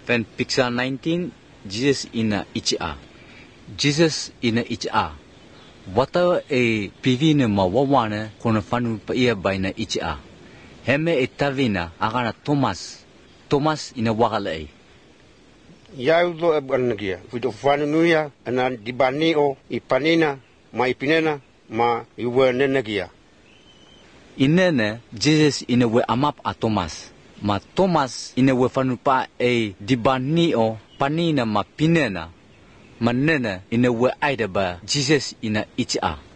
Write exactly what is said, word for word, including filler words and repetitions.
When picture nineteen, Jesus in a icha. Jesus in a icha. Wata e pivina ma wawana kono fanu pa ia by na icha. Heme e tavina agana Thomas. Thomas in a wakale. Yaudo e banagia. Vito fanu nuya ana dibani o ipanina ma ipinena ma iwe nenagia. Inene Jesus in a we amap a Thomas. Ma Thomas in a we fanu pa e dibani o panina ma pinena. Manene in a we aida ba Jesus in a icha.